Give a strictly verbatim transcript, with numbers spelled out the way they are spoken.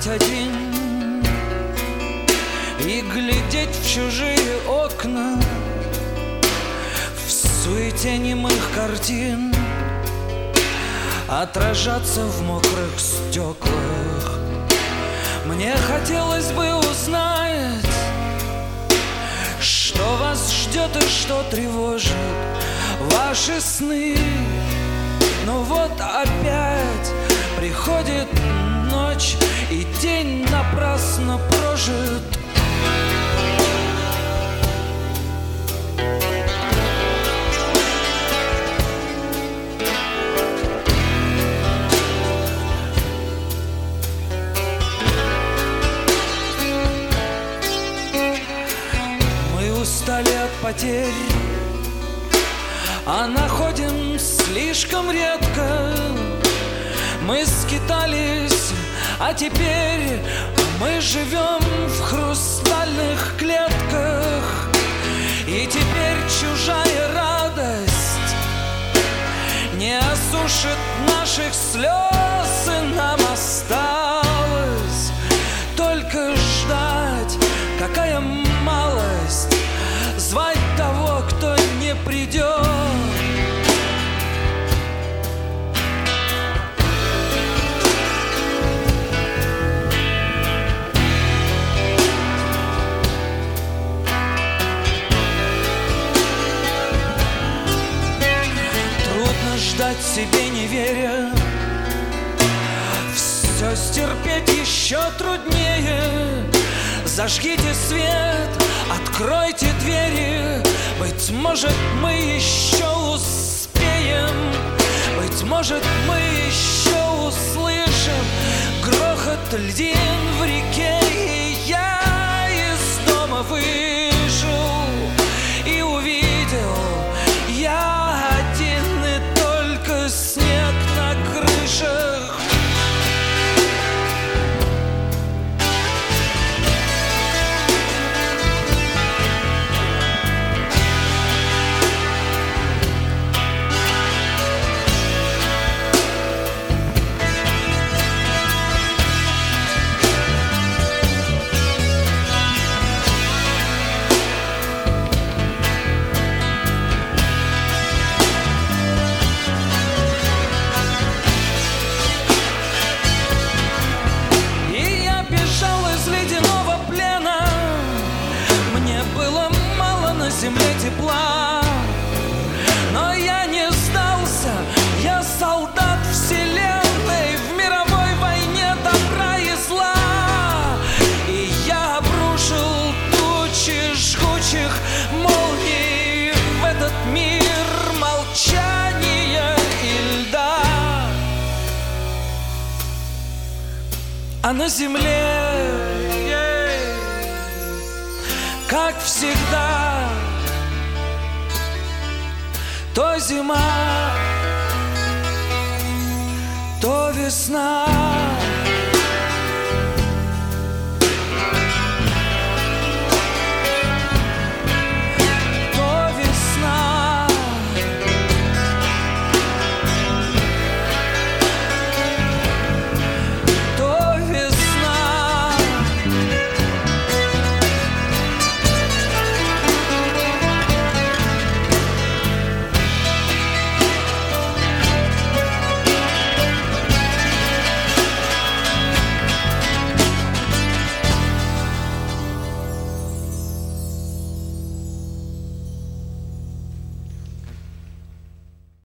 один и глядеть в чужие окна, в суете немых картин, отражаться в мокрых стеклах. Мне хотелось бы узнать, что вас ждет и что тревожит ваши сны. Но вот опять приходит ночь, и день напрасно прожит. Мы устали от потерь, а находим слишком редко. Мы скитались, а теперь мы живем в хрустальных клетках. И теперь чужая радость не осушит наших слез, и нам осталось только ждать. Какая малость звать того, кто не придет. Ждать себе не веря, все стерпеть еще труднее. Зажгите свет, откройте двери. Быть может, мы еще успеем. Быть может, мы еще услышим грохот льдин в реке. И я из дома вышел и увидел я один, и только снег на крышах. Земле тепла, но я не сдался, я солдат вселенной в мировой войне добра и зла. И я обрушил тучи жгучих молний в этот мир молчания и льда. А на земле, как всегда, то зима, то весна.